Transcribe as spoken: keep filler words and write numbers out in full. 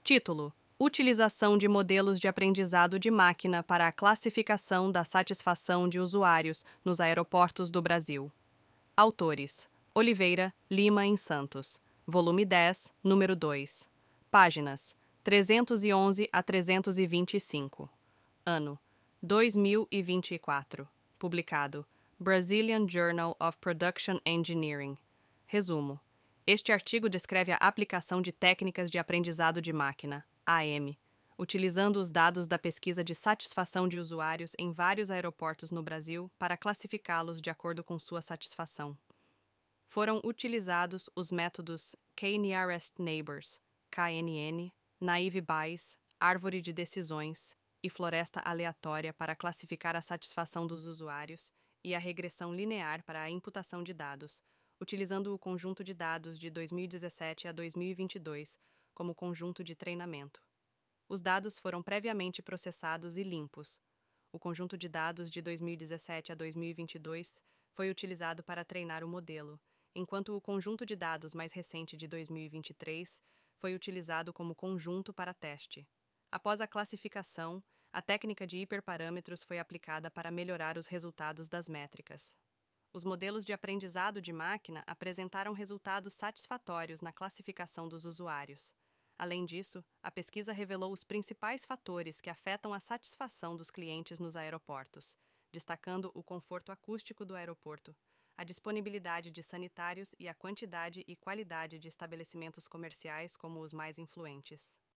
Título: Utilização de modelos de aprendizado de máquina para a classificação da satisfação de usuários nos aeroportos do Brasil. Autores: Oliveira, Lima e Santos. Volume dez, número dois. Páginas: trezentos e onze a trezentos e vinte e cinco. Ano: dois mil e vinte e quatro. Publicado: Brazilian Journal of Production Engineering. Resumo: este artigo descreve a aplicação de técnicas de aprendizado de máquina, A M, utilizando os dados da pesquisa de satisfação de usuários em vários aeroportos no Brasil para classificá-los de acordo com sua satisfação. Foram utilizados os métodos K-Nearest Neighbors, K N N, Naive Bayes, Árvore de Decisões e Floresta Aleatória para classificar a satisfação dos usuários e a regressão linear para a imputação de dados, utilizando o conjunto de dados de dois mil e dezessete a dois mil e vinte e dois como conjunto de treinamento. Os dados foram previamente processados e limpos. O conjunto de dados de dois mil e dezessete a dois mil e vinte e dois foi utilizado para treinar o modelo, enquanto o conjunto de dados mais recente de dois mil e vinte e três foi utilizado como conjunto para teste. Após a classificação, a técnica de hiperparâmetros foi aplicada para melhorar os resultados das métricas. Os modelos de aprendizado de máquina apresentaram resultados satisfatórios na classificação dos usuários. Além disso, a pesquisa revelou os principais fatores que afetam a satisfação dos clientes nos aeroportos, destacando o conforto acústico do aeroporto, a disponibilidade de sanitários e a quantidade e qualidade de estabelecimentos comerciais como os mais influentes.